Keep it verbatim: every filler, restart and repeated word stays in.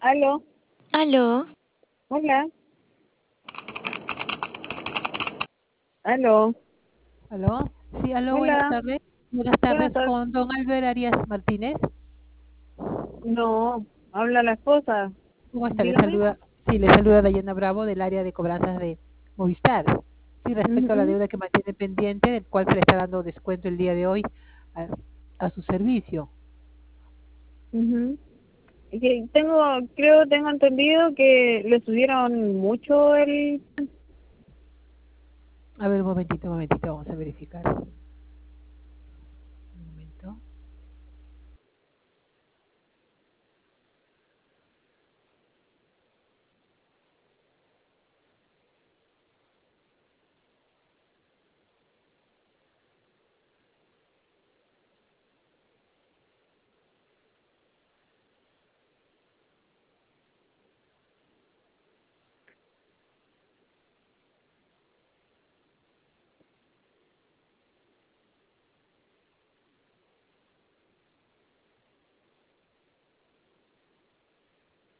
Aló, Aló, hola, aló, ¿Aló? Sí, aló, buenas hola, tardes. Buenas buenas tardes tardes. con don Albert Arias Martínez. No, habla la esposa. ¿Cómo está? Le Dígame. saluda, sí, le saluda Dayana Bravo del área de cobranzas de Movistar. Sí, respecto a la Ujú, deuda que mantiene pendiente, del cual se le está dando descuento el día de hoy a, a su servicio. ujú. Y que tengo, creo, tengo entendido que le subieron mucho el... A ver, un momentito, un momentito, vamos a verificar.